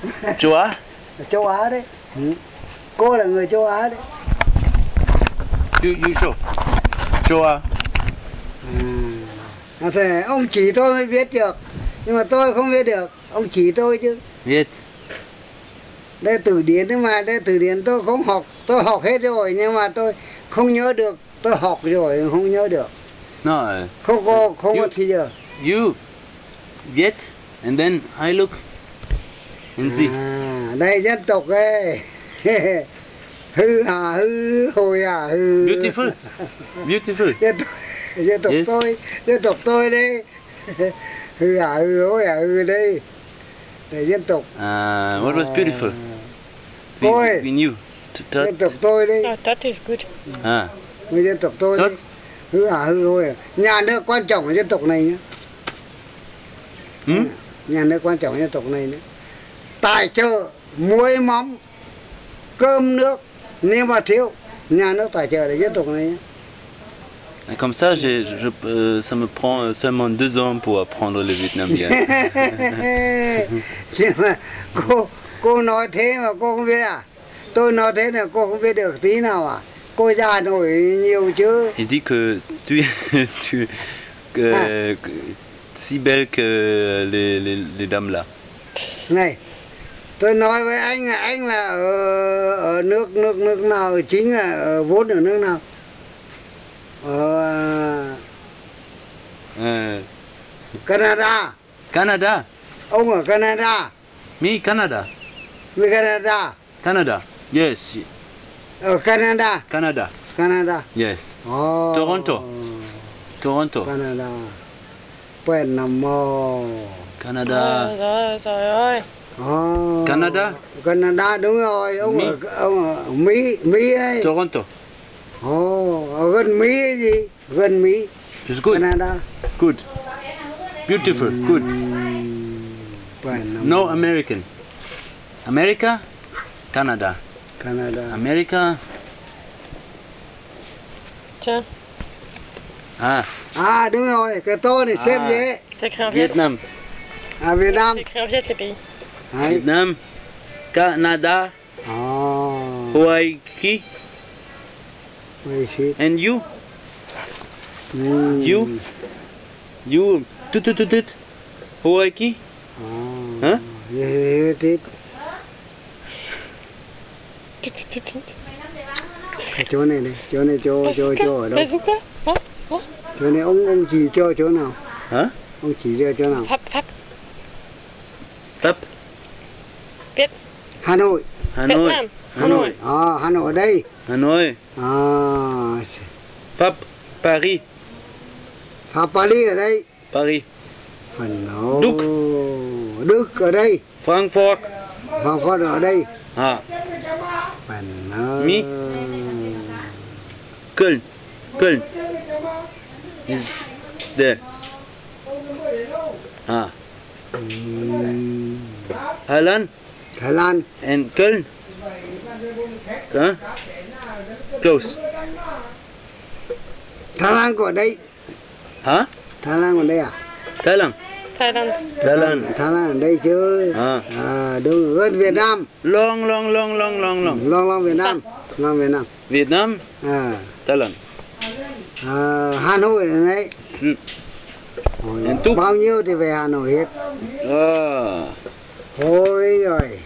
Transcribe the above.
Châu Á? Ở châu Á đấy. Cô là người châu Á đấy. You show. Châu Á. Thế ông chỉ tôi mới biết được, nhưng mà tôi không biết được, ông chỉ tôi chứ. Viết. Đây từ điển nhưng mà đây từ điển tôi không học, tôi học hết rồi nhưng mà tôi không nhớ được, tôi học rồi không nhớ được. No. Không có thì giờ. You viết and then I look and see. Đây dân tộc ấy. Hư hà hư hồi à hư. Beautiful. Beautiful. Dân tộc tôi đây. Hư hà hư hồi à hư đây. Đây dân tộc. What was beautiful? Tôi. We knew. Dân tộc tôi đây. No, that is good. Người dân tộc tôi đây. Hư hà hư hồi à. Nhà nước quan trọng của dân tộc này nhá. Nhà nước quan trọng của dân tộc này nữa. Tài trợ muối mắm cơm nước, nếu mà thiếu nhà nước tài trợ để dân tộc này nhé. Comme ça, ça me prend seulement 2 ans pour apprendre le vietnamien. Nhưng mà cô nói thế mà cô không biết à? Tôi nói thế là cô không biết được tí nào à? Cô già nổi nhiều chứ. Il dit que si belle que les dames là. Này, tôi nói với anh là ở nước nào, chính là vốn ở nước nào? Canada. Canada. Ông ở Canada. Me, Canada. Với Canada. Canada. Yes. Ở Canada. Canada. Canada. Yes. Toronto. Toronto. Canada. Quen nằm mò. Canada. Trời ơi. Canada. Canada đúng rồi. Ông ở Mỹ ấy. Toronto. Ở gần Mỹ ấy gì? Gần Mỹ. It's good. Canada. Good. Beautiful. Good. No American. America. Canada. Canada. America. Tiens, Đúng rồi, cái tô này xem dễ. c'est écrit en Viet. Vietnam. Việt Nam. C'est écrit en Viet, les pays. Vietnam. Canada. Hawaii. And you? You. Tut. Hawaii. Huh? Cái chỗ này này, chỗ này chỗ ở đâu? Bazooka. Chỗ này ông chỉ cho chỗ nào? Hả? Ông chỉ cho chỗ nào? Pháp. Pháp. Viet. Hà Nội. Hà Nội. Hà Nội. Hà Nội ở đây. Hà Nội. Pháp. Paris. Pháp Paris ở đây. Paris. Đức ở đây. Frankfurt. Frankfurt ở đây. Mi. Köln. Is there. Thái Lan. And Köln. Close. Thái Lan có ở đây. Hả? Thái Lan ở đây à? Thái Lan. Thailand. Thái Lan ở đây chứ. Đúng gần Việt Nam. Long Việt Nam. Việt Nam. Thái Lan. Hà Nội ở đây. Bao nhiêu thì về Hà Nội hết. Thôi rồi.